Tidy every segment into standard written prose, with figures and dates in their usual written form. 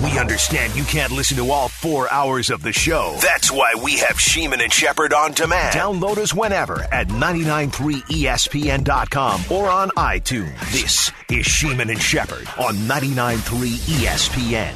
We understand you can't listen to all 4 hours of the show. That's why we have Sheeman and Shepherd on demand. Download us whenever at 993ESPN.com or on iTunes. This is Sheeman and Shepherd on 99.3 ESPN.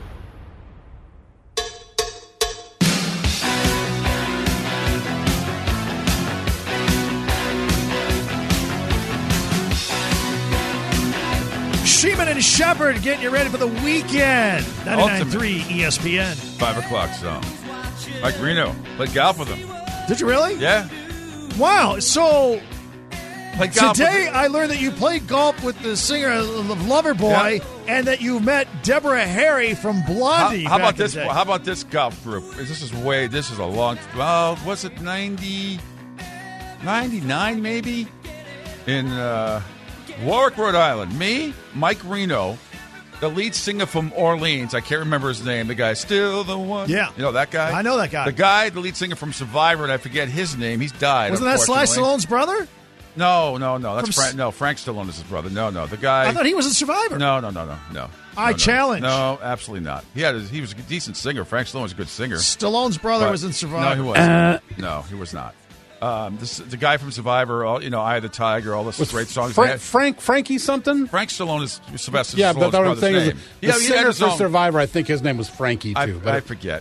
Sheeman and Shepherd getting you ready for the weekend. 99.3 ESPN. 5 o'clock zone. Mike Reno played golf with him. Did you really? Yeah. Wow. So Played golf today with I learned that you played golf with the singer of Loverboy and that you met Deborah Harry from Blondie. How back about in the this? day. How about this golf group? This is a long. Well, was it 90, 99 maybe? In Warwick, Rhode Island. Me, Mike Reno, the lead singer from Orleans. I can't remember his name. The guy, still the one. Yeah. You know that guy? I know that guy. The guy, the lead singer from Survivor, and I forget his name. He's died. Wasn't that Sly unfortunately. Stallone's brother? No. That's From Frank Stallone is his brother. No. The guy. I thought he was a Survivor. No. I challenge. No, absolutely not. He was a decent singer. Frank Stallone was a good singer. Stallone's brother But- was in Survivor. No, he wasn't. No, he was not. The guy from Survivor, Eye of the Tiger, all this great songs. Frankie something? Frank Stallone is Sylvester Yeah, Stallone's but what I'm brother's saying is name. the he had singer his for own- Survivor, I think his name was Frankie, too. I forget.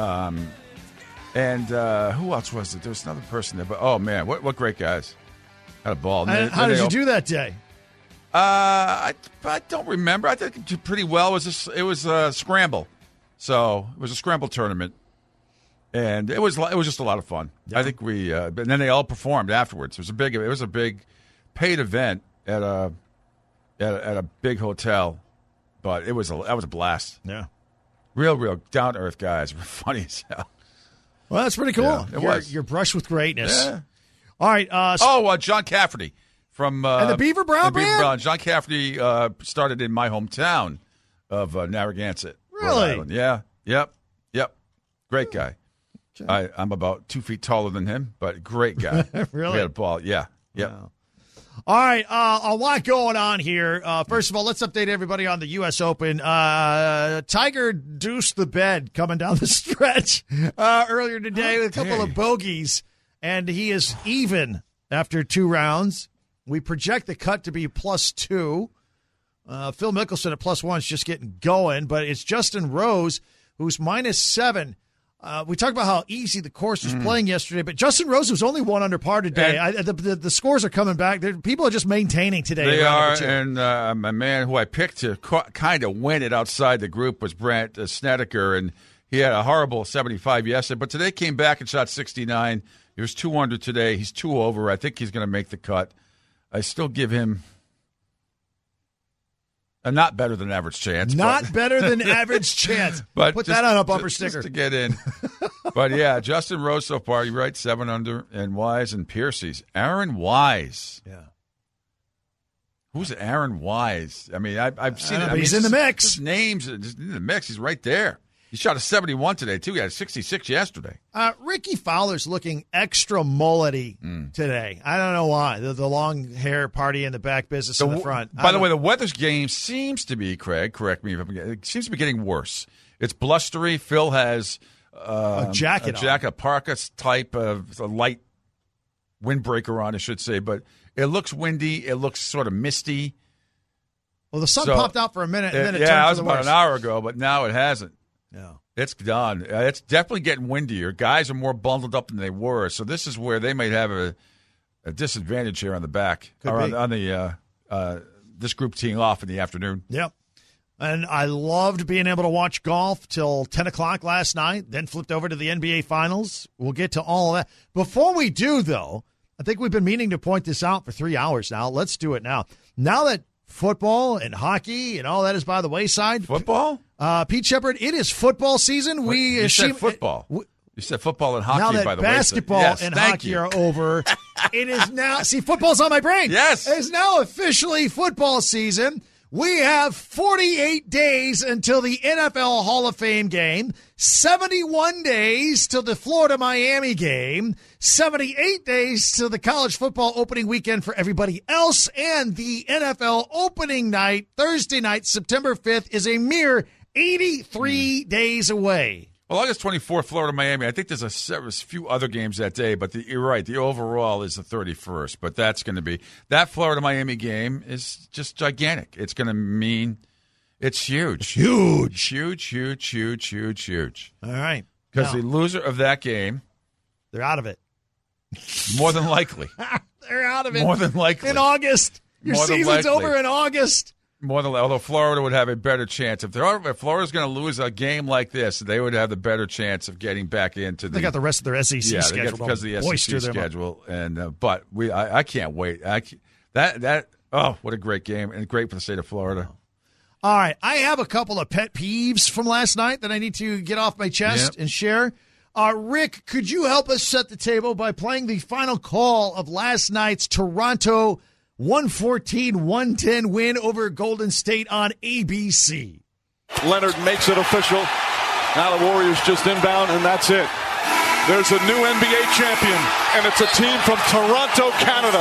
And who else was it? There was another person there. But, oh, man, what great guys. Had a ball. And how did you do that day? I don't remember. I think I did pretty well. It was a scramble. So it was a scramble tournament. And it was just a lot of fun. Yeah. I think and then they all performed afterwards. It was a big paid event at a big hotel, but that was a blast. Yeah, real down to earth guys, funny as hell. Well, that's pretty cool. Yeah, it was. You're brushed with greatness. Yeah. All right. John Cafferty from and the Beaver Brown Band. John Cafferty started in my hometown of Narragansett. Really? Rhode Island. Yeah. Yep. Great guy. Okay. I'm about 2 feet taller than him, but great guy. Really? We had a ball. Yeah. Yep. Wow. All right, a lot going on here. First of all, let's update everybody on the U.S. Open. Tiger deuced the bed coming down the stretch earlier today with a couple of bogeys, and he is even after 2 rounds. We project the cut to be +2. Phil Mickelson at +1 is just getting going, but it's Justin Rose who's -7. We talked about how easy the course was playing yesterday, but Justin Rose was only 1 under par today. The scores are coming back. People are just maintaining today. They are, and my man who I picked to kind of win it outside the group was Brandt Snedeker, and he had a horrible 75 yesterday, but today came back and shot 69. He was 2 under today. He's 2 over. I think he's going to make the cut. I still give him a not better than average chance. Not better than average chance. But put that on a bumper sticker. Just to get in. But, yeah, Justin Rose so far, you're right, 7 under, and Wise and Piercy's. Aaron Wise. Yeah. Who's Aaron Wise? I mean, I've seen it. He's in the mix. His name's in the mix. He's right there. He shot a 71 today, too. He had a 66 yesterday. Ricky Fowler's looking extra mullety today. I don't know why. The long hair party in the back, business in the front. By the way, the weather's game seems to be, Craig, correct me if I'm getting, it seems to be getting worse. It's blustery. Phil has a jacket, a parka type of a light windbreaker on, I should say. But it looks windy. It looks sort of misty. Well, the sun popped out for a minute, and then it turned that for was the about worse. an hour ago, but now it hasn't. No. It's done. It's definitely getting windier. Guys are more bundled up than they were, so this is where they might have a disadvantage here on the back or on the this group teeing off in the afternoon. Yep. And I loved being able to watch golf till 10 o'clock last night, then flipped over to the NBA Finals. We'll get to all of that. Before we do, though, I think we've been meaning to point this out for 3 hours now. Let's do it now. Now that football and hockey and all that is by the wayside. Football? Pete Shepard, it is football season. You said football. You said football and hockey, now that by the way. basketball and hockey are over, it is now – see, football's on my brain. Yes. It is now officially football season. We have 48 days until the NFL Hall of Fame game, 71 days till the Florida-Miami game, 78 days till the college football opening weekend for everybody else, and the NFL opening night, Thursday night, September 5th, is a mere 83 days away. Well, August 24th, Florida, Miami. I think there's a few other games that day, but you're right. The overall is the 31st, but that's going to be that Florida Miami game is just gigantic. It's going to mean it's huge, Huge. huge. All right, Because Now, the loser of that game, they're out of it. more than likely, They're out of it. more than likely, In August. Your More than season's likely. over in August. although Florida would have a better chance if Florida's going to lose a game like this, they would have the better chance of getting back into the. They got the rest of their SEC Yeah, schedule. they got because of the Boister SEC them up. schedule, and but I can't wait. What a great game and great for the state of Florida. All right, I have a couple of pet peeves from last night that I need to get off my chest and share. Rick, could you help us set the table by playing the final call of last night's Toronto 114-110 win over Golden State on ABC? Leonard makes it official. Now the Warriors just inbound, and that's it. There's a new NBA champion, and it's a team from Toronto, Canada.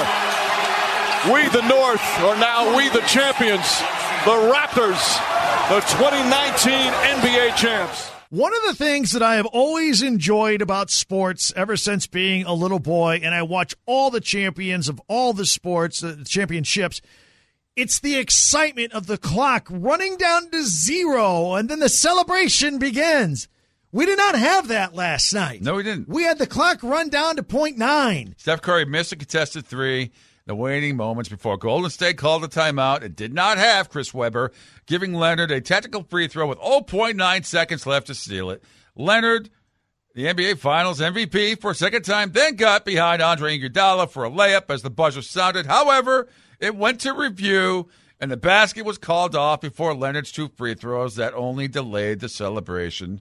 We, the North, are now we, the champions. The Raptors, the 2019 NBA champs. One of the things that I have always enjoyed about sports ever since being a little boy, and I watch all the champions of all the sports, the championships, it's the excitement of the clock running down to zero, and then the celebration begins. We did not have that last night. No, we didn't. We had the clock run down to .9. Steph Curry missed a contested three. The waning moments before Golden State called a timeout. It did not have Chris Webber, giving Leonard a technical free throw with 0.9 seconds left to steal it. Leonard, the NBA Finals MVP for a second time, then got behind Andre Iguodala for a layup as the buzzer sounded. However, it went to review, and the basket was called off before Leonard's two free throws that only delayed the celebration.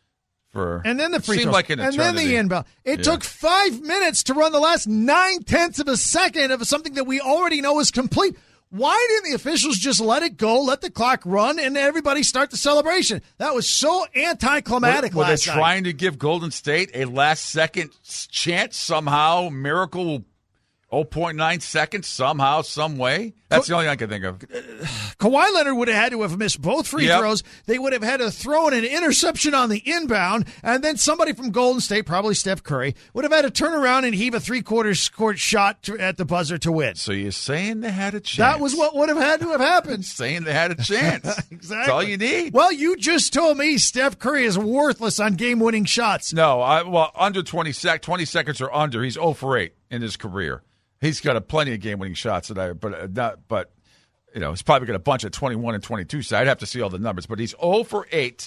And then the free seemed throws. like an and then eternity. the inbound. It took 5 minutes to run the last 0.9 of a second of something that we already know is complete. Why didn't the officials just let it go, let the clock run, and everybody start the celebration? That was so anticlimactic Were they last night. trying to give Golden State a last-second chance somehow, miracle 0.9 seconds somehow, some way? That's the only thing I can think of. Kawhi Leonard would have had to have missed both free throws. They would have had to throw in an interception on the inbound, and then somebody from Golden State, probably Steph Curry, would have had to turn around and heave a three-quarters court shot at the buzzer to win. So you're saying they had a chance? That was what would have had to have happened. Saying they had a chance. Exactly. That's all you need. Well, you just told me Steph Curry is worthless on game-winning shots. No, under 20 seconds or under, he's 0 for 8 in his career. He's got plenty of game-winning shots but he's probably got a bunch of 21 and 22. So I'd have to see all the numbers, but he's 0 for 8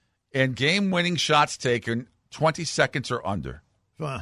in game-winning shots taken 20 seconds or under. Well,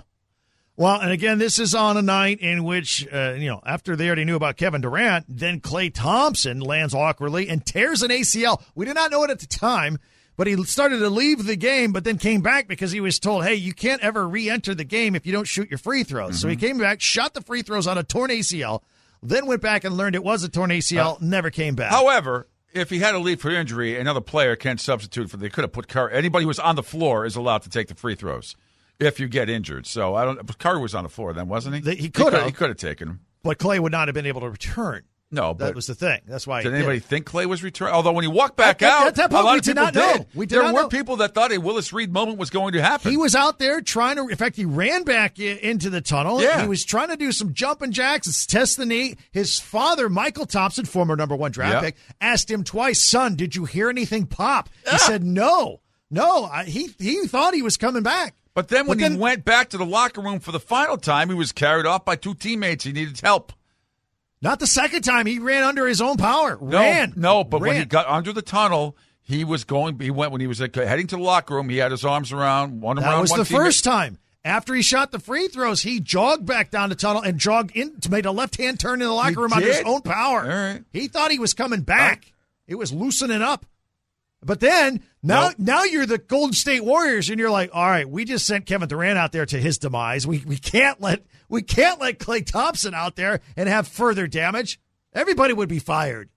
and again, this is on a night in which, after they already knew about Kevin Durant, then Klay Thompson lands awkwardly and tears an ACL. We did not know it at the time, but he started to leave the game, but then came back because he was told, hey, you can't ever re-enter the game if you don't shoot your free throws. Mm-hmm. So he came back, shot the free throws on a torn ACL, then went back and learned it was a torn ACL, never came back. However, if he had to leave for injury, another player can substitute for. They could have put Curry. Anybody who was on the floor is allowed to take the free throws if you get injured. So Curry was on the floor then, wasn't he? He could have. He could have taken him. But Klay would not have been able to return. No, but that was the thing. That's why. Did anybody think Klay was returning? Although when he walked back out, at that a point, lot we of did people not know. did. We did there not were know. people that thought a Willis Reed moment was going to happen. He was out there trying to. In fact, he ran back into the tunnel. Yeah. He was trying to do some jumping jacks, test the knee. His father, Michael Thompson, former number 1 draft pick, asked him twice, "Son, did you hear anything pop?" He said, "No, he thought he was coming back." But then when he went back to the locker room for the final time, he was carried off by 2 teammates. He needed help. Not the second time. He ran under his own power. But when he got under the tunnel, he was going. He went when he was heading to the locker room. He had his arms around one. That was one the teammate. first time. After he shot the free throws, he jogged back down the tunnel and made a left-hand turn in the locker room under his own power. All right. He thought he was coming back. It was loosening up. But then, now you're the Golden State Warriors, and you're like, all right, we just sent Kevin Durant out there to his demise. We can't let Klay Thompson out there and have further damage. Everybody would be fired.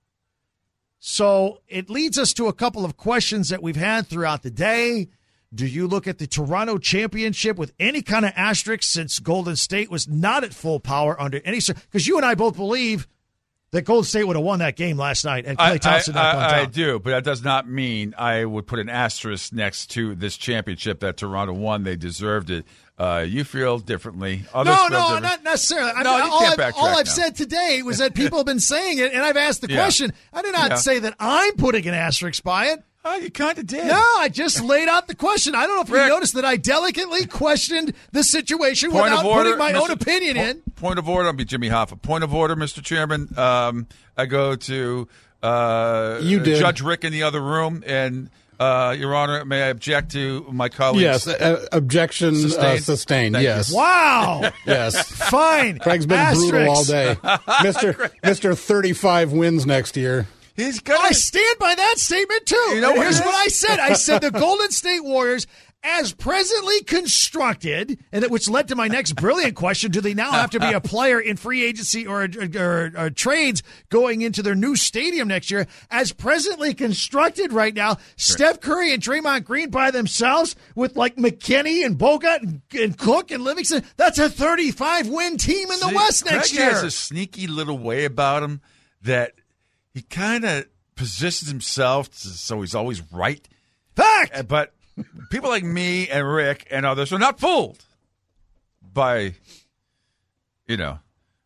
So it leads us to a couple of questions that we've had throughout the day. Do you look at the Toronto championship with any kind of asterisk since Golden State was not at full power under any – because you and I both believe that Golden State would have won that game last night and Klay Thompson not gone down. I do, but that does not mean I would put an asterisk next to this championship that Toronto won. They deserved it. You feel differently. Others feel different. Not necessarily. All I've said today was that people have been saying it, and I've asked the question. I did not say that I'm putting an asterisk by it. Oh, you kind of did. No, I just laid out the question. I don't know if you noticed that I delicately questioned the situation without putting my own opinion in. Point of order. I'll be Jimmy Hoffa. Point of order, Mr. Chairman. I go to Judge Rick in the other room, and Your Honor, may I object to my colleagues? Yes, objection sustained. Yes. You. Wow. Yes. Fine. Craig's been brutal all day. Mr. 35 wins next year. I stand by that statement, too. Here's what I said. I said the Golden State Warriors, as presently constructed, which led to my next brilliant question, do they now have to be a player in free agency or trades going into their new stadium next year? As presently constructed right now, Steph Curry and Draymond Green by themselves with like McKinney and Bogut and Cook and Livingston, that's a 35-win team in the West next year. Craig has a sneaky little way about him that he kind of positions himself so he's always right. Fact! But people like me and Rick and others are not fooled by, I'm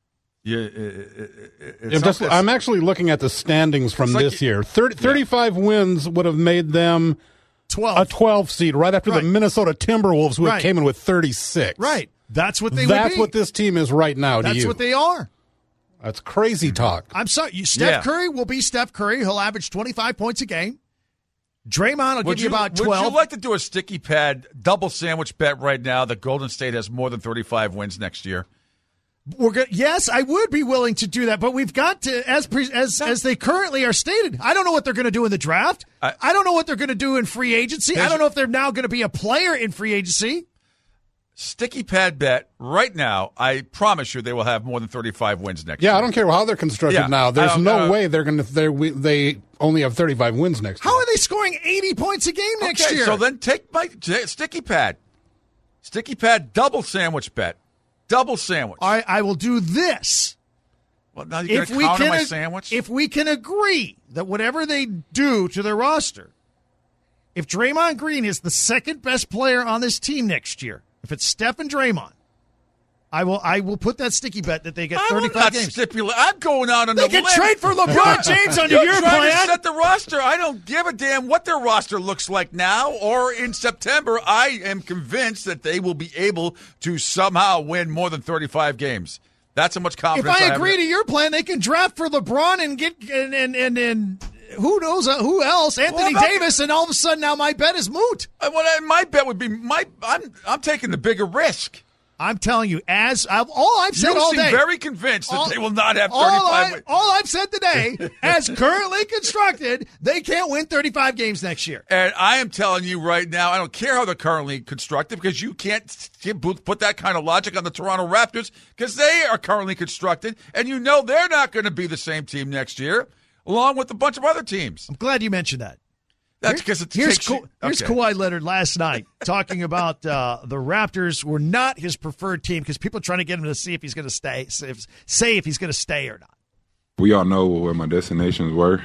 actually looking at the standings from this year. 35 wins would have made them 12. A 12 seed right after the Minnesota Timberwolves, who came in with 36. Right. That's what they That's what this team is right now to you. That's what they are. That's crazy talk. I'm sorry. Steph Curry will be Steph Curry. He'll average 25 points a game. Draymond will give you about 12. Would you like to do a sticky pad double sandwich bet right now that Golden State has more than 35 wins next year? Yes, I would be willing to do that, but we've got to, as they currently are stated, I don't know what they're going to do in the draft. I don't know what they're going to do in free agency. I don't know if they're now going to be a player in free agency. Sticky pad bet right now. I promise you, they will have more than 35 wins next year. Yeah, I don't care how they're constructed now. There's no way they're going to. They only have 35 wins next year. How are they scoring 80 points a game next year? So then take my sticky pad double sandwich bet, double sandwich. I will do this. Well, now you're going to counter my sandwich. If we can agree that whatever they do to their roster, if Draymond Green is the second best player on this team next year. If it's Steph and Draymond, I will put that sticky bet that they get 35 games. I'm going out on the limb. They can trade for LeBron James under your plan. You're trying to set the roster. I don't give a damn what their roster looks like now or in September. I am convinced that they will be able to somehow win more than 35 games. That's how much confidence I have. If I agree to your plan, they can draft for LeBron and get and who knows who else? Anthony Davis, and all of a sudden now my bet is moot. My bet would be I'm taking the bigger risk. I'm telling you, all I've said all day. You seem very convinced that they will not have 35 wins. All I've said today, as currently constructed, they can't win 35 games next year. And I am telling you right now, I don't care how they're currently constructed because you can't put that kind of logic on the Toronto Raptors because they are currently constructed, and you know they're not going to be the same team next year. Along with a bunch of other teams. I'm glad you mentioned that. That's because here's Kawhi Leonard last night talking about the Raptors were not his preferred team because people are trying to get him to see if he's going to stay, say if he's going to stay or not. We all know where my destinations were,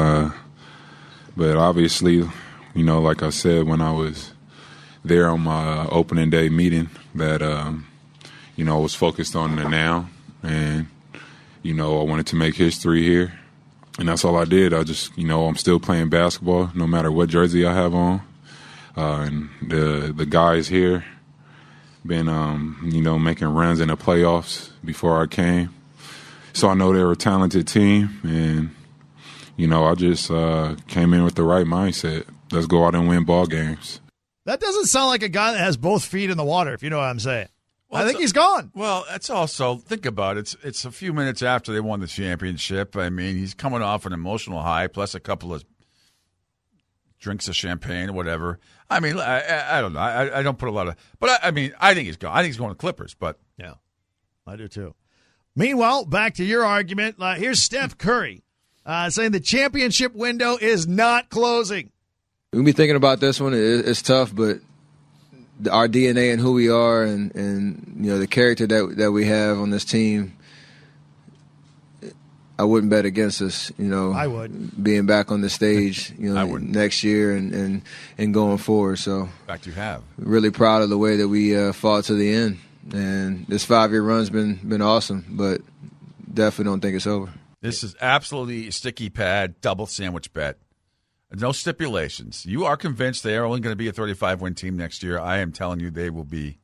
but obviously, like I said when I was there on my opening day meeting, that I was focused on the now, and I wanted to make history here. And that's all I did. I just, I'm still playing basketball no matter what jersey I have on. And the guys here been, making runs in the playoffs before I came. So I know they're a talented team. And, I just came in with the right mindset. Let's go out and win ball games. That doesn't sound like a guy that has both feet in the water, if you know what I'm saying. Well, I think he's gone. Well, it's also, think about it. It's a few minutes after they won the championship. I mean, he's coming off an emotional high, plus a couple of drinks of champagne or whatever. I mean, I don't know. I don't put a lot of – but, I think he's gone. I think he's going to Clippers. But yeah, I do too. Meanwhile, back to your argument. Here's Steph Curry saying the championship window is not closing. We'll be thinking about this one. It's tough, but – our DNA and who we are and the character that we have on this team, I wouldn't bet against us. I would. Being back on the stage, next year and going forward. So, in fact, you have. Really proud of the way that we fought to the end, and this 5-year run's been awesome. But definitely don't think it's over. This is absolutely sticky pad double sandwich bet. No stipulations. You are convinced they are only going to be a 35-win team next year. I am telling you, they will be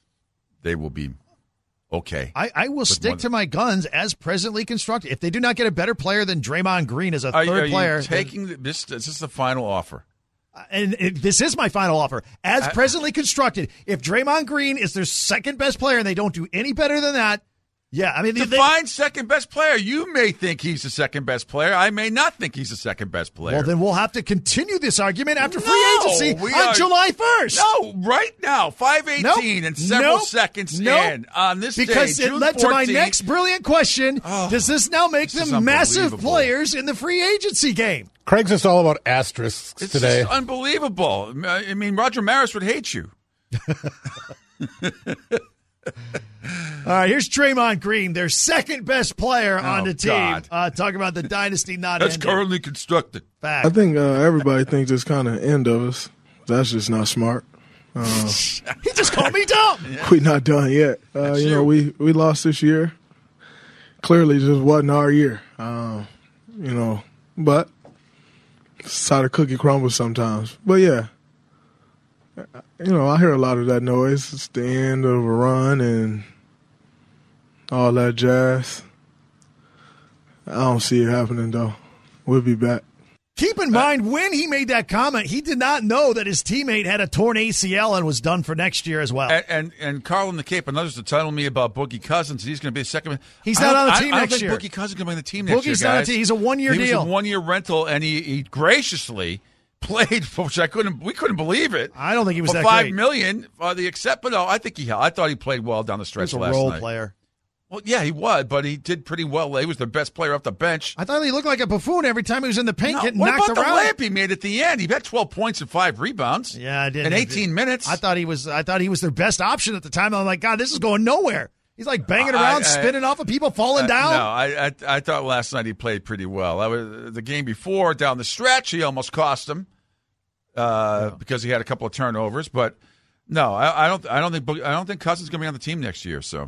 okay. I will stick to my guns as presently constructed. If they do not get a better player than Draymond Green as a third player, this is the final offer. And this is my final offer. As presently constructed, if Draymond Green is their second best player and they don't do any better than that, yeah, I mean, define second best player. You may think he's the second best player. I may not think he's the second best player. Well, then we'll have to continue this argument after free agency on July 1st. No, right now, 5:18 and several seconds in on this day, because it June led 14th. To my next brilliant question. Does this now make them massive players in the free agency game? Craig's just all about asterisks today. It's unbelievable. I mean, Roger Maris would hate you. All right, here's Draymond Green, their second best player on the team. Talking about the dynasty not ending. That's currently constructed. Fact. I think everybody thinks it's kind of end of us. That's just not smart. He just called me dumb. We're not done yet. We lost this year. Clearly, just wasn't our year. But it's how the cookie crumbles sometimes. But yeah. I hear a lot of that noise. It's the end of a run and all that jazz. I don't see it happening, though. We'll be back. Keep in mind, when he made that comment, he did not know that his teammate had a torn ACL and was done for next year as well. And Carl in the Cape and others are telling me about Boogie Cousins. He's going to be a second. He's not on the team next year. I don't think Boogie Cousins is going to be on the team next year, Boogie's not on the team. He's a one-year deal. He was a one-year rental, and he graciously played for, which we couldn't believe it. I don't think he was for that $5 great. million. But no, I think I thought he played well down the stretch last night. He was a role player. Well, yeah, he was, but he did pretty well. He was the best player off the bench. I thought he looked like a buffoon every time he was in the paint getting what knocked about around. the layup he made at the end? He had 12 points and 5 rebounds. Yeah, I did. In 18 minutes. I thought he was their best option at the time. I'm like, God, this is going nowhere. He's like banging around, spinning off of people, falling down. No, I thought last night he played pretty well. The game before, down the stretch, he almost cost him. Because he had a couple of turnovers, but no, I don't think Cousins is going to be on the team next year. So,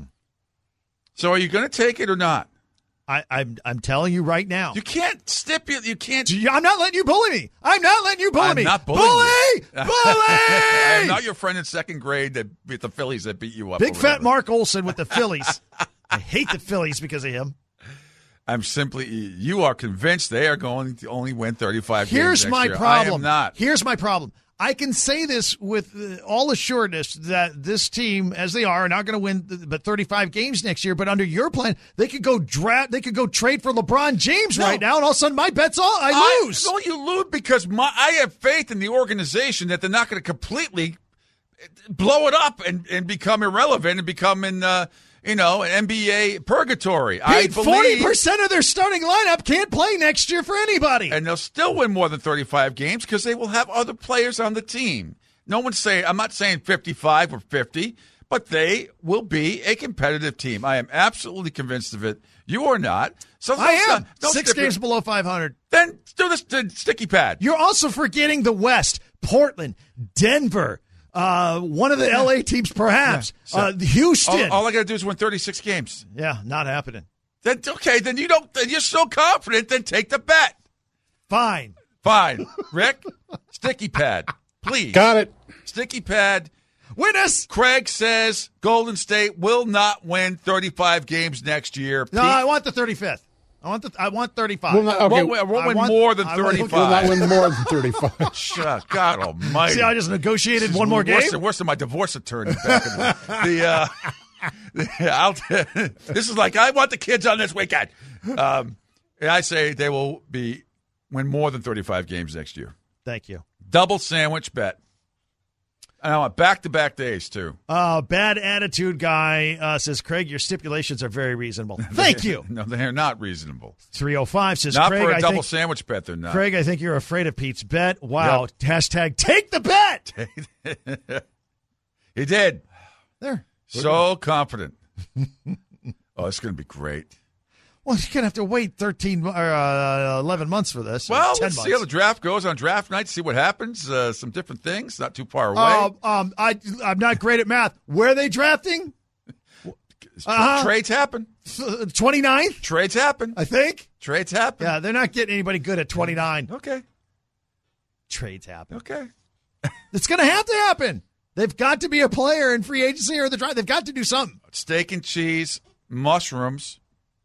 so are you going to take it or not? I'm telling you right now. You can't stipulate. You can't. I'm not letting you bully me. I'm not letting you bully me. I'm not bullying bully. you. Bully. I'm not your friend in second grade that beat the Phillies that beat you up. Big fat Mark Olson with the Phillies. I hate the Phillies because of him. You are convinced they are going to only win 35 Here's games next my year. problem. I am not. Here's my problem. I can say this with all assuredness that this team, as they are not going to win but 35 games next year. But under your plan, they could go trade for LeBron James right now, and all of a sudden my bet's all I lose. No, you lose because I have faith in the organization that they're not going to completely blow it up and become irrelevant and become an NBA purgatory. I believe 40% of their starting lineup can't play next year for anybody. And they'll still win more than 35 games because they will have other players on the team. I'm not saying 55 or 50, but they will be a competitive team. I am absolutely convinced of it. You are not. So I am. 6 games below 500. Then do this sticky pad. You're also forgetting the West. Portland, Denver. One of the LA teams, perhaps. Yeah. Houston. All I got to do is win 36 games. Yeah, not happening. Then you don't. Then you're so confident. Then take the bet. Fine, Rick, sticky pad, please. Got it. Sticky pad. Witness. Craig says Golden State will not win 35 games next year. No, I want the 35th. I want 35. Won't win more than 35. Will not win more than 35. God almighty. See, I just negotiated one more game? Worse than my divorce attorney back in this is like, I want the kids on this weekend. And I say they will win more than 35 games next year. Thank you. Double sandwich bet. And I want back-to-back days, too. Bad attitude guy says, Craig, your stipulations are very reasonable. Thank you. No, they're not reasonable. 305 says, not Craig, for a double sandwich bet, they're not. Craig, I think you're afraid of Pete's bet. Wow. Yep. Hashtag take the bet. He did. There. So confident. Oh, it's going to be great. Well, you're going to have to wait 13 or 11 months for this. Well, 10 let's months. see how the draft goes on draft night, see what happens. Some different things, not too far away. I'm not great at math. Where are they drafting? Trades happen. 29th? Trades happen. I think. Trades happen. Yeah, they're not getting anybody good at 29. Okay. Trades happen. Okay. It's going to have to happen. They've got to be a player in free agency or the draft. They've got to do something. Steak and cheese, mushrooms,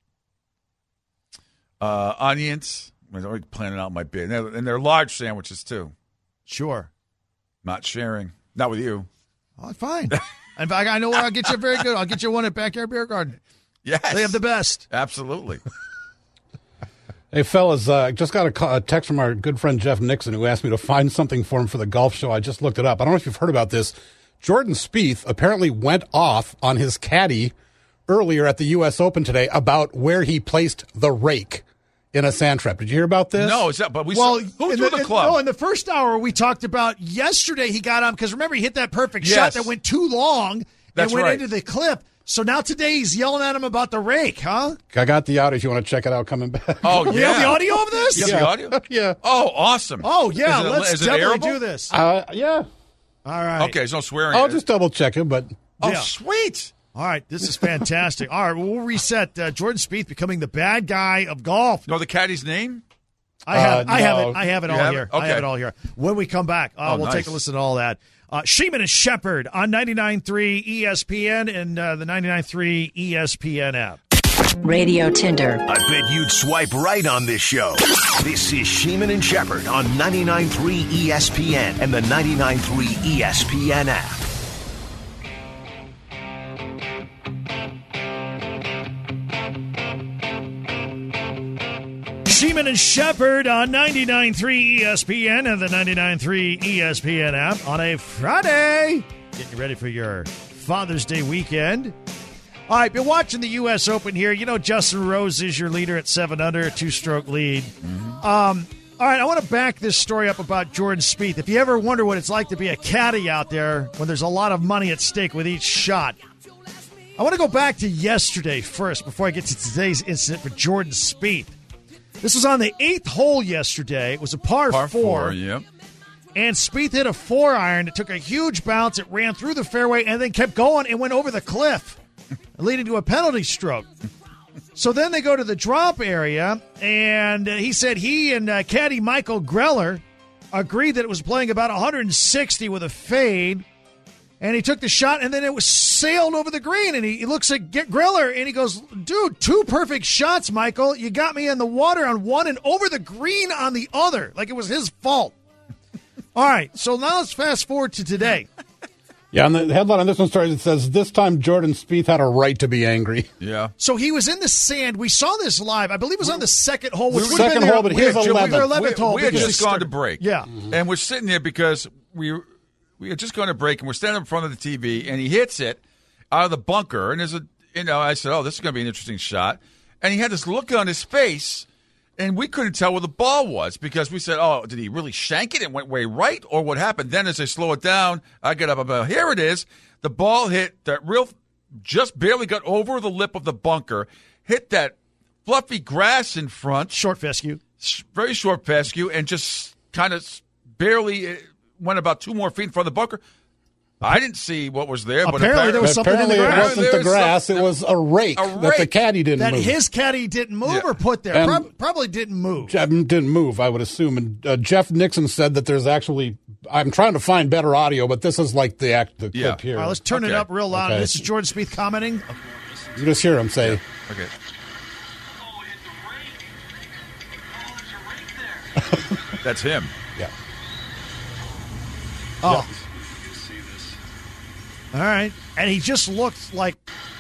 onions. I'm already planning out my bid. And they're large sandwiches, too. Sure. Not sharing. Not with you. Oh, fine. In fact, I know where I'll get you very good. I'll get you one at Backyard Beer Garden. Yes. They have the best. Absolutely. Hey, fellas, just got a text from our good friend Jeff Nixon, who asked me to find something for him for the golf show. I just looked it up. I don't know if you've heard about this. Jordan Spieth apparently went off on his caddy earlier at the U.S. Open today about where he placed the rake in a sand trap. Did you hear about this? No, is that? But who threw the club? In the first hour we talked about yesterday, he got on because remember he hit that perfect shot that went too long and went into the clip. So now today he's yelling at him about the rake, huh? I got the audio if you want to check it out coming back. Oh, yeah. You have the audio of this? You have the audio? Yeah. Oh, awesome. Oh, yeah. Let's definitely airable? do this. Yeah. All right. Okay, there's no swearing. I'll just double check it, but. Oh, Yeah. sweet. All right, this is fantastic. All right, we'll reset Jordan Spieth becoming the bad guy of golf. Know the caddy's name? I have no. it. I have it You all have here. it? Okay. I have it all here. When we come back, we'll nice. take a listen to all that. Sheeman and Shepherd on 99.3 ESPN and the 99.3 ESPN app. Radio Tinder. I bet you'd swipe right on this show. This is Sheeman and Shepherd on 99.3 ESPN and the 99.3 ESPN app. Sheeman and Shepherd on 99.3 ESPN and the 99.3 ESPN app on a Friday. Getting ready for your Father's Day weekend. All right, been watching the U.S. Open here. You know Justin Rose is your leader at 7 under, a 2-stroke lead. All right, I want to back this story up about Jordan Spieth. If you ever wonder what it's like to be a caddy out there when there's a lot of money at stake with each shot, I want to go back to yesterday first before I get to today's incident for Jordan Spieth. This was on the 8th hole yesterday. It was a par 4. Yep. And Spieth hit a 4-iron. It took a huge bounce. It ran through the fairway and then kept going and went over the cliff, leading to a penalty stroke. So then they go to the drop area, and he said he and caddy Michael Greller agreed that it was playing about 160 with a fade. And he took the shot, and then it was sailed over the green. And he looks at Greller, and he goes, dude, 2 perfect shots, Michael. You got me in the water on one and over the green on the other. Like it was his fault. All right, so now let's fast forward to today. Yeah, and the headline on this one story, it says, this time Jordan Spieth had a right to be angry. Yeah. So he was in the sand. We saw this live. I believe it was on the second hole. Which second hole, but here's 11th. hole. We had just gone to break. Yeah. And we're sitting there because we had just gone to break, and we're standing in front of the TV, and he hits it out of the bunker. And I said, oh, this is going to be an interesting shot. And he had this look on his face, and we couldn't tell where the ball was because we said, oh, did he really shank it and went way right, or what happened? Then as they slow it down, I get up about, here it is. The ball hit that just barely got over the lip of the bunker, hit that fluffy grass in front. Short fescue. Very short fescue, and just kind of barely went about 2 more feet in front of the bunker. I didn't see what was there, but apparently there was something in the Apparently grass. it wasn't the grass, it was a rake that the caddy didn't move. That his caddy didn't move or put there. Probably didn't move. Didn't move, I would assume. And Jeff Nixon said that there's actually, I'm trying to find better audio, but this is like the clip here. All right, let's turn it up real loud. Okay. This is Jordan Spieth commenting. You just hear him say. Okay. That's him. Yeah. Oh. All right. And he just looked like...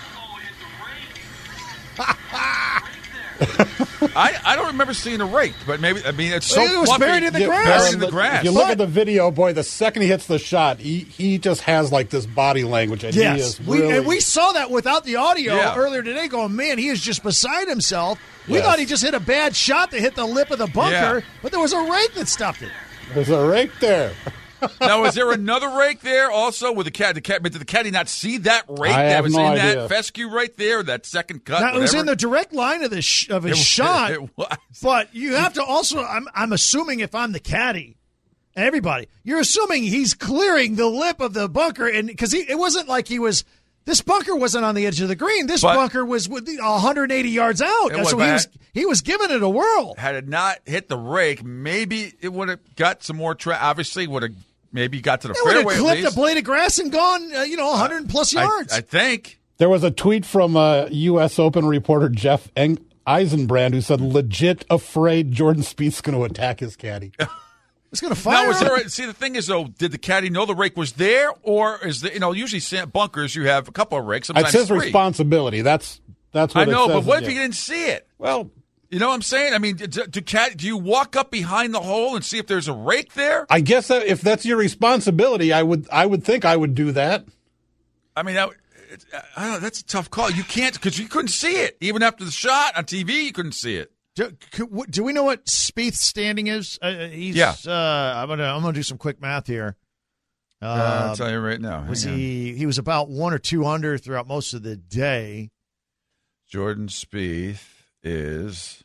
I don't remember seeing a rake, but maybe, it's so it was fluffy. buried in the grass. Buried in the grass. If you look at the video, boy, the second he hits the shot, he just has like this body language. And yes. He is really... And we saw that without the audio Yeah. earlier today going, man, he is just beside himself. We Yes. thought he just hit a bad shot that hit the lip of the bunker, Yeah. but there was a rake that stopped it. There's a rake there. Now, is there another rake there also with the caddy? Did the caddy not see that rake that was in that fescue right there, that second cut? Now, it was in the direct line of his shot. It was. But you have to also, I'm assuming if I'm the caddy, everybody, you're assuming he's clearing the lip of the bunker, and because it wasn't like this bunker wasn't on the edge of the green. This bunker was 180 yards out. So he was giving it a whirl. Had it not hit the rake, maybe it would have got some more obviously would have maybe got to the fairway. It would have clipped a blade of grass and gone 100 plus yards. I think. There was a tweet from U.S. Open reporter Jeff Eisenbrand who said, legit afraid Jordan Spieth's going to attack his caddy. It's going to fire. See, the thing is, though, did the caddy know the rake was there, or is the usually bunkers you have a couple of rakes. Sometimes it's his 3. responsibility. That's what I know, it says. but what if you didn't see it? Well, you know what I'm saying? I mean, do you walk up behind the hole and see if there's a rake there? I guess if that's your responsibility, I would think I would do that. I mean, I don't know, that's a tough call. You can't because you couldn't see it even after the shot on TV. You couldn't see it. Do we know what Spieth's standing is? I'm gonna do some quick math here. I'll tell you right now. He was about 1 or 2 under throughout most of the day. Jordan Spieth is.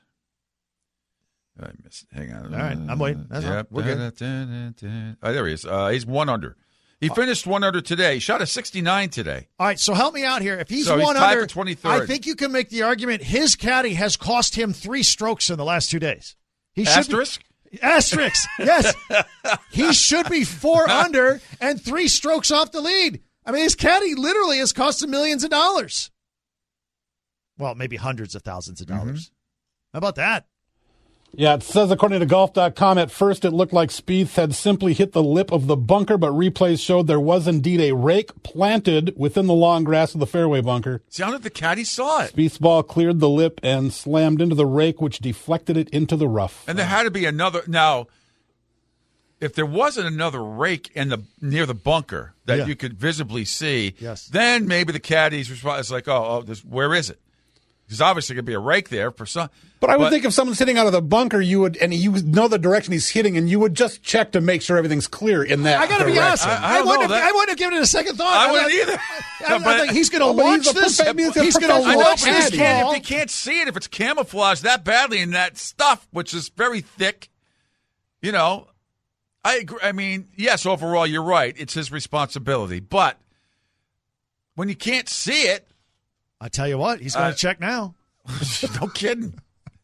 I missed it. Hang on. All right, I'm waiting. We're good. Oh, there he is. He's 1 under. He finished 1 under today. He shot a 69 today. All right, so help me out here. If he's 1 under, for 23rd. I think you can make the argument his caddy has cost him 3 strokes in the last 2 days. Asterisk? Asterisk, yes. He should be 4 under and 3 strokes off the lead. I mean, his caddy literally has cost him millions of dollars. Well, maybe hundreds of thousands of dollars. How about that? Yeah, it says, according to golf.com, at first it looked like Spieth had simply hit the lip of the bunker, but replays showed there was indeed a rake planted within the long grass of the fairway bunker. Sounded the caddy saw it. Spieth's ball cleared the lip and slammed into the rake, which deflected it into the rough. And there had to be another. Now, if there wasn't another rake near the bunker that you could visibly see, then maybe the caddy's response is like, where is it? There's obviously going to be a rake there for some. But I would think if someone's hitting out of the bunker, you know the direction he's hitting, and you would just check to make sure everything's clear in that. I got to be honest. I wouldn't have given it a second thought. I wouldn't either. I think he's going to launch this. He's going to launch this ball. If you can't see it, if it's camouflaged that badly in that stuff, which is very thick, I agree. I mean, yes, overall, you're right. It's his responsibility. But when you can't see it, I tell you what, he's going to check now. No kidding.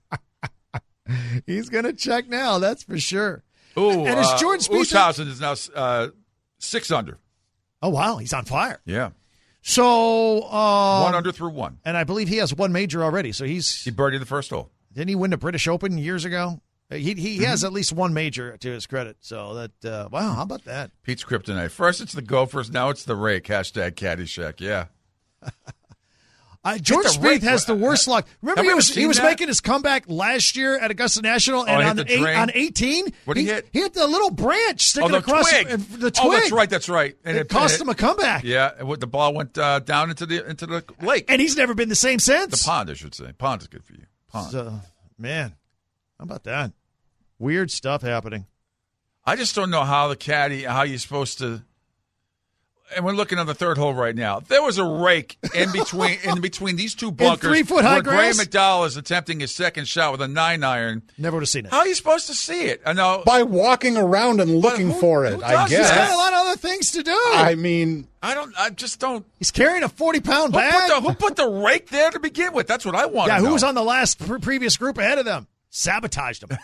He's going to check now, that's for sure. Ooh, and is Jordan Spieth Oosthuizen is now 6 under. Oh, wow, he's on fire. Yeah. So 1 under through 1. And I believe he has 1 major already. So he birdied the first hole. Didn't he win the British Open years ago? He has at least 1 major to his credit. So that wow, how about that? Pete's kryptonite. First it's the Gophers, now it's the rake. Hashtag Caddyshack. Yeah. George Spieth has the worst luck. Remember, he was making his comeback last year at Augusta National, and on 18, what did he hit? He hit the little branch sticking across the twig. Oh, that's right. And it cost him a comeback. Yeah, the ball went down into the lake, and he's never been the same since. The pond, I should say. Pond is good for you. Pond. So, man, how about that? Weird stuff happening. I just don't know how you're supposed to. And we're looking at the third hole right now. There was a rake in between these two bunkers. 3-foot high grass. Graham McDowell is attempting his second shot with a 9-iron. Never would have seen it. How are you supposed to see it? I know by walking around and looking for it. I guess he's got a lot of other things to do. I mean, I just don't. He's carrying a 40-pound bag. Who put the rake there to begin with? That's what I want. Yeah, who was on the last previous group ahead of them? Sabotaged them.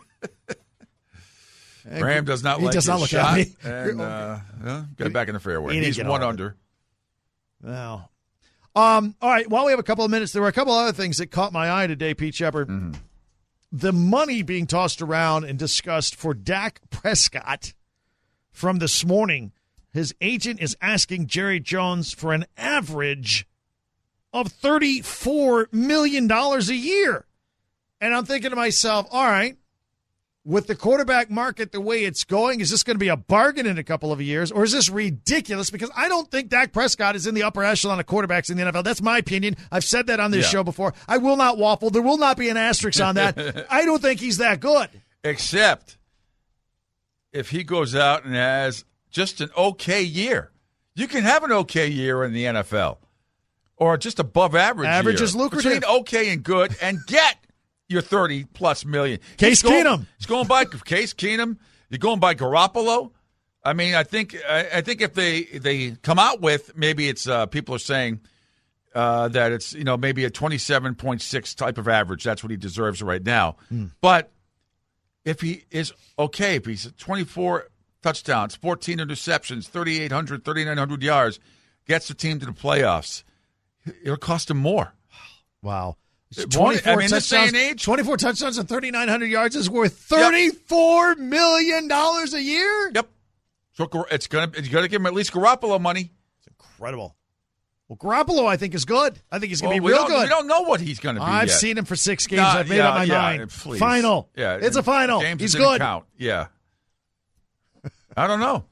Graham does not like his shot, and get back in the fairway. He's 1 under. Wow. All right, while we have a couple of minutes, there were a couple other things that caught my eye today, Pete Shepard. Mm-hmm. The money being tossed around and discussed for Dak Prescott from this morning. His agent is asking Jerry Jones for an average of $34 million a year. And I'm thinking to myself, all right, with the quarterback market the way it's going, is this going to be a bargain in a couple of years, or is this ridiculous? Because I don't think Dak Prescott is in the upper echelon of quarterbacks in the NFL. That's my opinion. I've said that on this show before. I will not waffle. There will not be an asterisk on that. I don't think he's that good. Except if he goes out and has just an okay year. You can have an okay year in the NFL or just above average Average year. is lucrative. Between okay and good and get your 30-plus million. Case Keenum. He's going by Case Keenum. You're going by Garoppolo. I mean, I think if they come out with, maybe it's people are saying that it's, maybe a 27.6 type of average. That's what he deserves right now. But if he is okay, if he's 24 touchdowns, 14 interceptions, 3,900 yards, gets the team to the playoffs, it'll cost him more. Wow. 24 touchdowns, 24 touchdowns and 3,900 yards is worth $34 million a year? Yep. So it's gonna give him at least Garoppolo money. It's incredible. Well, Garoppolo, I think, is good. I think he's going to be real good. We don't know what he's going to be I've yet. seen him for 6 games. I've made up my mind. Please. Final. Yeah, it's a final. Games he's didn't good. Count. Yeah. I don't know,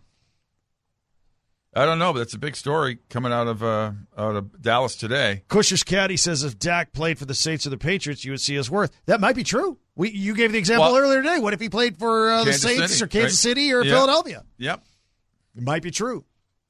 but that's a big story coming out of Dallas today. Cush's caddy says if Dak played for the Saints or the Patriots, you would see his worth. That might be true. You gave the example earlier today. What if he played for the Saints or Kansas City or Philadelphia? Yep. It might be true.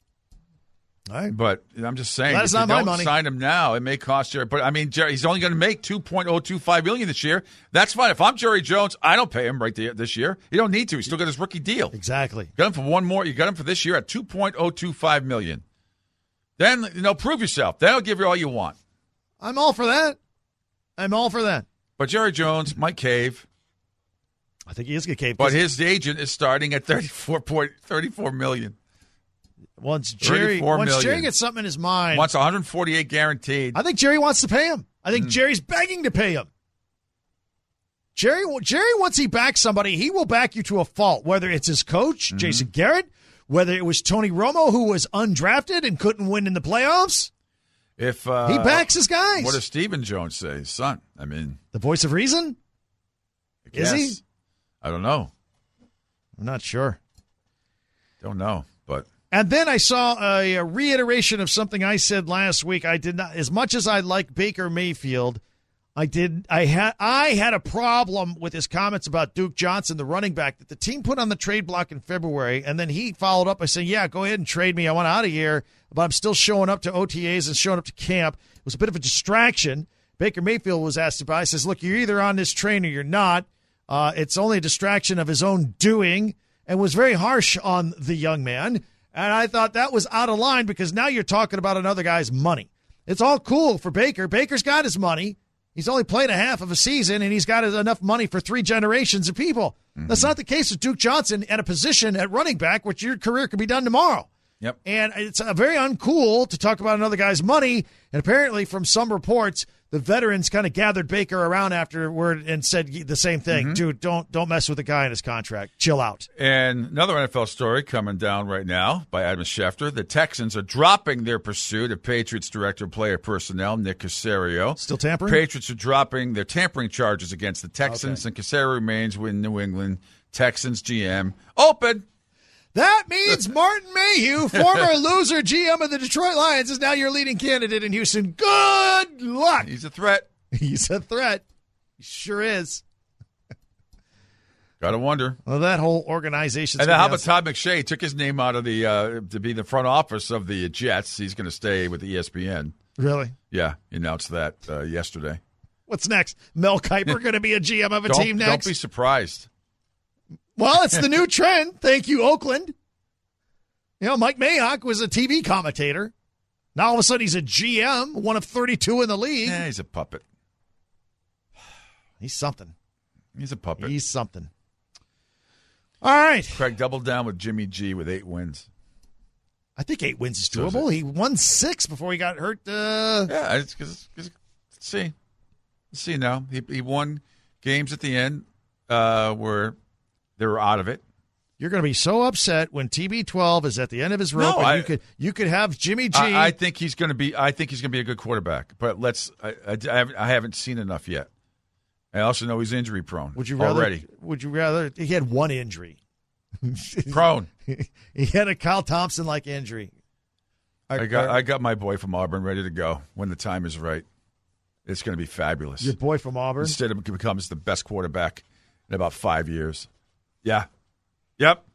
All right. But I'm just saying, That's if not you my don't money. sign him now, it may cost you. But, I mean, he's only going to make $2.025 million this year. That's fine. If I'm Jerry Jones, I don't pay him this year. You don't need to. He's still got his rookie deal. Exactly. Got him for one more. You got him for this year at $2.025 million. Then, prove yourself. Then I'll give you all you want. I'm all for that. But Jerry Jones might cave. I think he is going to cave. But his agent is starting at $34 million. Once Jerry gets something in his mind, wants $148 guaranteed. I think Jerry wants to pay him. I think Jerry's begging to pay him. Jerry, once he backs somebody, he will back you to a fault. Whether it's his coach, Jason Garrett, whether it was Tony Romo, who was undrafted and couldn't win in the playoffs. If he backs his guys. What does Stephen Jones say, his son? I mean, the voice of reason. Is he? I don't know. I'm not sure. Don't know, but. And then I saw a reiteration of something I said last week. I did not, as much as I like Baker Mayfield, I had a problem with his comments about Duke Johnson, the running back, that the team put on the trade block in February, and then he followed up by saying, yeah, go ahead and trade me. I want out of here, but I'm still showing up to OTAs and showing up to camp. It was a bit of a distraction. Baker Mayfield was asked about it. He says, look, you're either on this train or you're not. It's only a distraction of his own doing, and was very harsh on the young man. And I thought that was out of line because now you're talking about another guy's money. It's all cool for Baker. Baker's got his money. He's only played a half of a season, and he's got enough money for 3 generations of people. That's not the case with Duke Johnson at a position at running back, which your career could be done tomorrow. Yep. And it's very uncool to talk about another guy's money. And apparently, from some reports, the veterans kind of gathered Baker around afterward and said the same thing. Dude, don't mess with the guy in his contract. Chill out. And another NFL story coming down right now by Adam Schefter. The Texans are dropping their pursuit of Patriots Director of Player Personnel, Nick Caserio. Still tampering? Patriots are dropping their tampering charges against the Texans, and Caserio remains with New England. Texans GM open. That means Martin Mayhew, former loser GM of the Detroit Lions, is now your leading candidate in Houston. Good luck. He's a threat. He's a threat. He sure is. Gotta wonder. Well, that whole organization. And then how about Todd McShay? Took his name out of the to be the front office of the Jets. He's going to stay with ESPN. Really? Yeah, he announced that yesterday. What's next? Mel Kiper going to be a GM of a team next? Don't be surprised. Well, it's the new trend. Thank you, Oakland. Mike Mayock was a TV commentator. Now all of a sudden he's a GM, one of 32 in the league. Yeah, he's a puppet. He's something. He's a puppet. He's something. All right. Craig doubled down with Jimmy G with 8 wins. I think 8 wins is doable. He won 6 before he got hurt. Yeah, let's see. Let's see now. He won games at the end where they were out of it. You're going to be so upset when TB12 is at the end of his rope. You could have Jimmy G. I think he's going to be. I think he's going to be a good quarterback. But I haven't seen enough yet. I also know he's injury prone. Would you rather? Already? Would you rather? He had one injury. Prone. He had a Kyle Thompson-like injury. I got my boy from Auburn ready to go when the time is right. It's going to be fabulous. Your boy from Auburn? Instead of becomes the best quarterback in about 5 years. Yeah. Yep.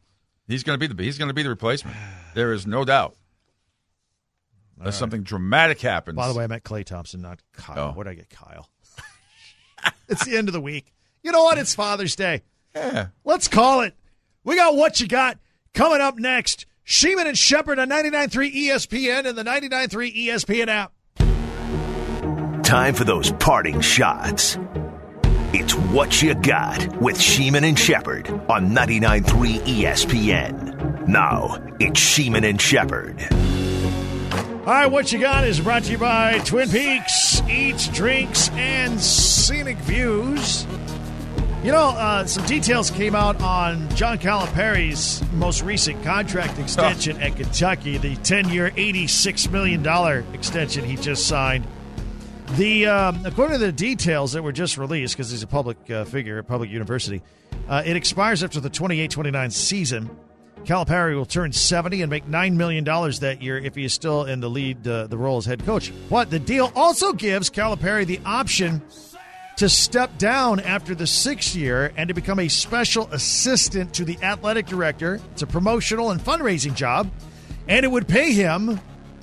He's going to be the replacement. There is no doubt. Unless something dramatic happens. By the way, I meant Klay Thompson, not Kyle. Oh. What did I get, Kyle? It's the end of the week. You know what? It's Father's Day. Yeah. Let's call it. We got What You Got coming up next. Sheeman and Shepherd on 99.3 ESPN and the 99.3 ESPN app. Time for those parting shots. It's What You Got with Sheeman and Shepherd on 99.3 ESPN. Now, it's Sheeman and Shepherd. All right, What You Got is brought to you by Twin Peaks Eats, Drinks, and Scenic Views. You know, some details came out on John Calipari's most recent contract extension at Kentucky, the 10-year, $86 million extension he just signed. According to the details that were just released, because he's a public figure at public university, it expires after the 28-29 season. Calipari will turn 70 and make $9 million that year if he is still in the lead, the role as head coach. But the deal also gives Calipari the option to step down after the 6th year and to become a special assistant to the athletic director. It's a promotional and fundraising job, and it would pay him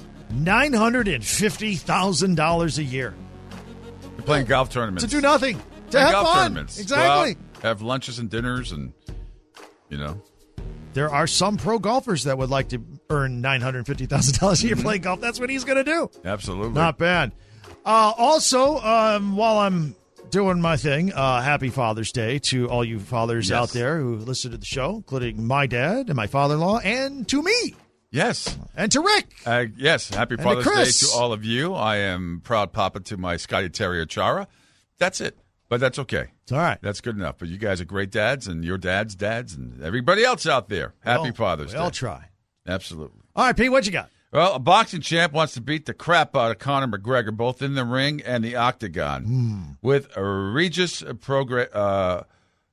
$950,000 a year. You're playing golf tournaments. To do nothing. To have golf fun. tournaments. Exactly. Go out, have lunches and dinners and, you know. There are some pro golfers that would like to earn $950,000 a year playing golf. That's what he's going to do. Absolutely. Not bad. Also, while I'm doing my thing, happy Father's Day to all you fathers out there who listen to the show, including my dad and my father-in-law, and to me. Yes. And to Rick. Yes. Happy Father's Day to all of you. I am proud papa to my Scotty Terrier Chara. That's it. But that's okay. It's all right. That's good enough. But you guys are great dads, and your dads' dads, and everybody else out there. Happy Father's Day. I'll try. Absolutely. All right, Pete, what you got? Well, a boxing champ wants to beat the crap out of Conor McGregor, both in the ring and the octagon, with egregious progress,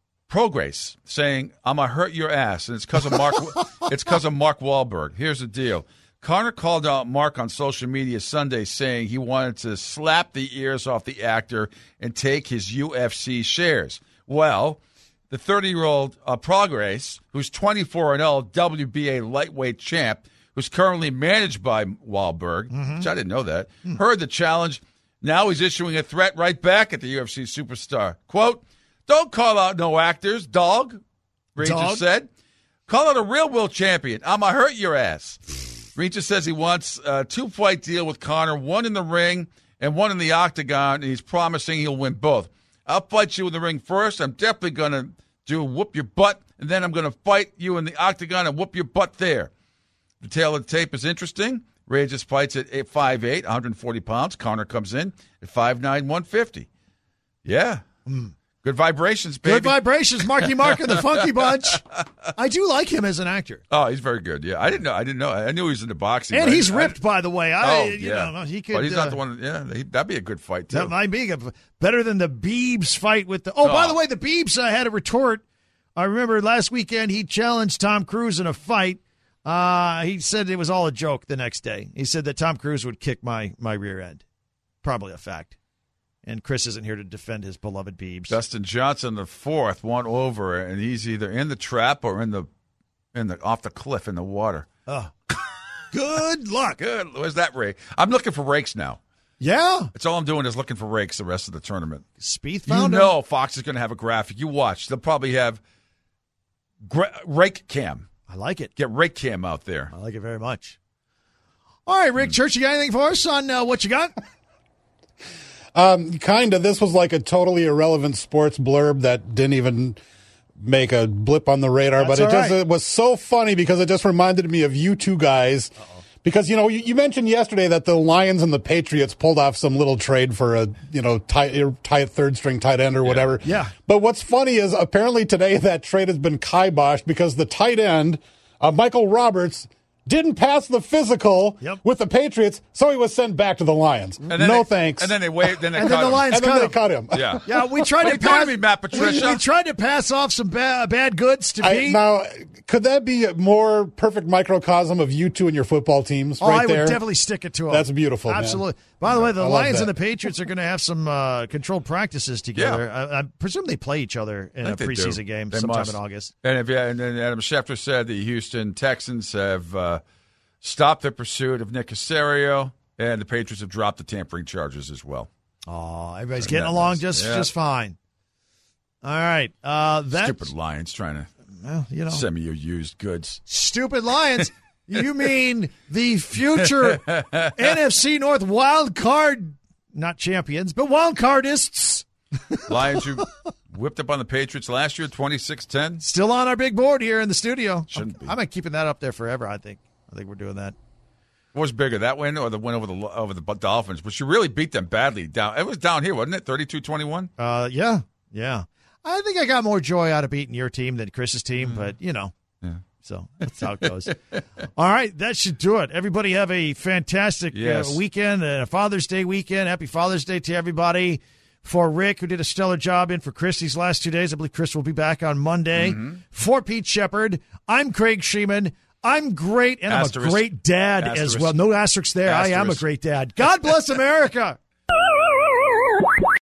saying, "I'm gonna hurt your ass," and it's because of Mark. It's because of Mark Wahlberg. Here's the deal. Conor called out Mark on social media Sunday, saying he wanted to slap the ears off the actor and take his UFC shares. Well, the 30-year-old Prograis, who's 24-0 WBA lightweight champ, who's currently managed by Wahlberg, which I didn't know that, heard the challenge. Now he's issuing a threat right back at the UFC superstar. Quote, "Don't call out no actors, dog," Regis said. "Call out a real world champion. I'm going to hurt your ass." Regis says he wants a 2-fight deal with Conor, one in the ring and one in the octagon, and he's promising he'll win both. "I'll fight you in the ring first. I'm definitely going to do whoop your butt, and then I'm going to fight you in the octagon and whoop your butt there." The tale of the tape is interesting. Regis fights at 5'8", 140 pounds. Conor comes in at 5'9", 150. Yeah. Good vibrations, baby. Good vibrations, Marky Mark and the Funky Bunch. I do like him as an actor. Oh, he's very good. Yeah, I didn't know. I knew he was into boxing. And he's ripped, by the way. He could. But he's not the one. Yeah, that'd be a good fight too. That might be better than the Biebs fight with the. Oh, by the way, the Biebs had a retort. I remember last weekend he challenged Tom Cruise in a fight. He said it was all a joke the next day. He said that Tom Cruise would kick my rear end. Probably a fact. And Chris isn't here to defend his beloved Biebs. Dustin Johnson, the 4th, won over, and he's either in the trap or in the off the cliff in the water. Oh, good luck. Good. Where's that rake? I'm looking for rakes now. Yeah, that's all I'm doing is looking for rakes the rest of the tournament. Spieth found him. Fox is going to have a graphic. You watch. They'll probably have rake cam. I like it. Get rake cam out there. I like it very much. All right, Rick Church, you got anything for us on what you got? Kind of. This was like a totally irrelevant sports blurb that didn't even make a blip on the radar, but it was so funny because it just reminded me of you two guys. Uh-oh. Because, you mentioned yesterday that the Lions and the Patriots pulled off some little trade for a, third-string tight end or whatever. Yeah. But what's funny is apparently today that trade has been kiboshed because the tight end, Michael Roberts, didn't pass the physical with the Patriots, so he was sent back to the Lions. Thanks. And then they waved. Then they and cut then the him. Lions And then they cut him. Yeah. Yeah, we tried to pass. Matt Patricia. We tried to pass off some bad goods to Pete. Now, could that be a more perfect microcosm of you two and your football teams right I there? would definitely stick it to them. That's beautiful, man. Absolutely. By the way, the I love Lions that. and the Patriots are going to have some controlled practices together. I presume they play each other in a think they do. preseason game They sometime must. in August. And then Adam Schefter said the Houston Texans have stopped their pursuit of Nick Caserio, and the Patriots have dropped the tampering charges as well. Oh, everybody's getting along just fine. All right. Stupid Lions trying to send me your used goods. Stupid Lions. You mean the future NFC North wild card, not champions, but wild cardists. Lions who whipped up on the Patriots last year, 26-10. Still on our big board here in the studio. Shouldn't be. I'm keeping that up there forever, I think. I think we're doing that. What was bigger, that win or the win over the Dolphins? But you really beat them badly. It was down here, wasn't it? 32-21? Yeah. I think I got more joy out of beating your team than Chris's team, but, Yeah. so that's how it goes. All right, that should do it. Everybody have a fantastic weekend, and a Father's Day weekend. Happy Father's Day to everybody. For Rick, who did a stellar job in for Chris these last 2 days. I believe Chris will be back on Monday. For Pete Shepard, I'm Craig Sheeman. I'm great, and I'm a great dad as well. No asterisks there. I am a great dad. God bless America.